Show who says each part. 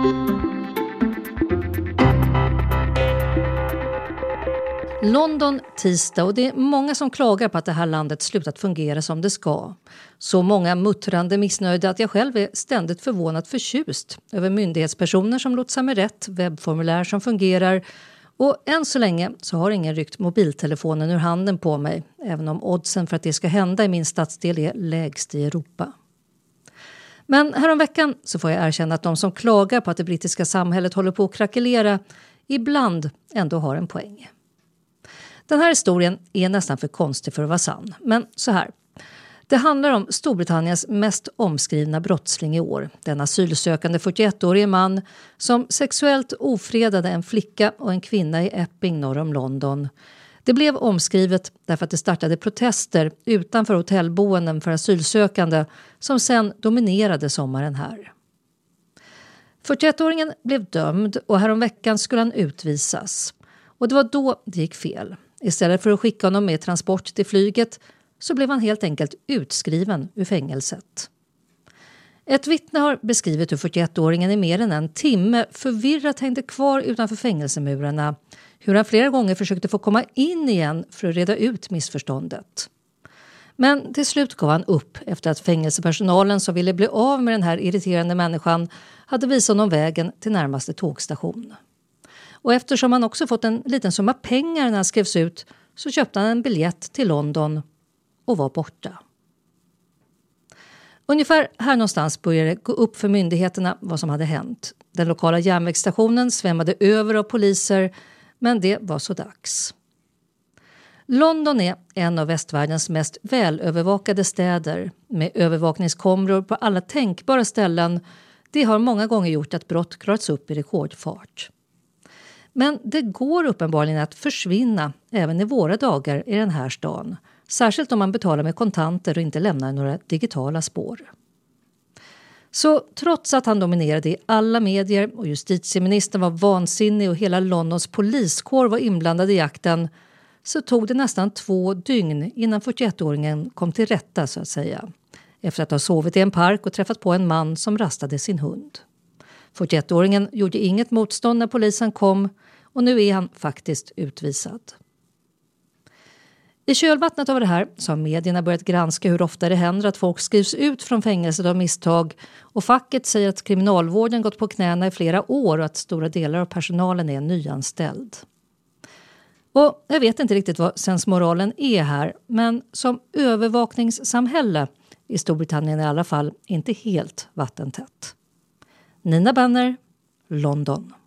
Speaker 1: London tisdag, och det är många som klagar på att det här landet slutat fungera som det ska. Så många muttrande missnöjda att jag själv är ständigt förvånat förtjust över myndighetspersoner som lotsar mig rätt, webbformulär som fungerar, och än så länge så har ingen ryckt mobiltelefonen ur handen på mig, även om oddsen för att det ska hända i min stadsdel är lägst i Europa. Men häromveckan så får jag erkänna att de som klagar på att det brittiska samhället håller på att krackelera ibland ändå har en poäng. Den här historien är nästan för konstig för att vara sann, men så här. Det handlar om Storbritanniens mest omskrivna brottsling i år, den asylsökande 41-årige man som sexuellt ofredade en flicka och en kvinna i Epping norr om London. Det blev omskrivet därför att det startade protester utanför hotellboenden för asylsökande som sen dominerade sommaren här. 41-åringen blev dömd och häromveckan skulle han utvisas. Och det var då det gick fel. Istället för att skicka honom med transport till flyget så blev han helt enkelt utskriven ur fängelset. Ett vittne har beskrivit hur 41-åringen i mer än en timme förvirrat hängde kvar utanför fängelsemurarna. Hur han flera gånger försökte få komma in igen för att reda ut missförståndet. Men till slut gav han upp efter att fängelsepersonalen som ville bli av med den här irriterande människan hade visat honom vägen till närmaste tågstation. Och eftersom han också fått en liten summa pengar när han skrevs ut så köpte han en biljett till London och var borta. Ungefär här någonstans började det gå upp för myndigheterna vad som hade hänt. Den lokala järnvägsstationen svämmade över av poliser, men det var så dags. London är en av västvärldens mest välövervakade städer med övervakningskameror på alla tänkbara ställen. Det har många gånger gjort att brott klarats upp i rekordfart. Men det går uppenbarligen att försvinna även i våra dagar i den här stan. Särskilt om man betalar med kontanter och inte lämnar några digitala spår. Så trots att han dominerade i alla medier och justitieministern var vansinnig och hela Londons poliskår var inblandad i jakten så tog det nästan 2 dygn innan 41-åringen kom till rätta så att säga. Efter att ha sovit i en park och träffat på en man som rastade sin hund. 41-åringen gjorde inget motstånd när polisen kom och nu är han faktiskt utvisad. I kölvattnet av det här så har medierna börjat granska hur ofta det händer att folk skrivs ut från fängelset av misstag och facket säger att kriminalvården gått på knäna i flera år och att stora delar av personalen är nyanställd. Och jag vet inte riktigt vad sensmoralen är här, men som övervakningssamhälle i Storbritannien i alla fall inte helt vattentätt. Nina Banner, London.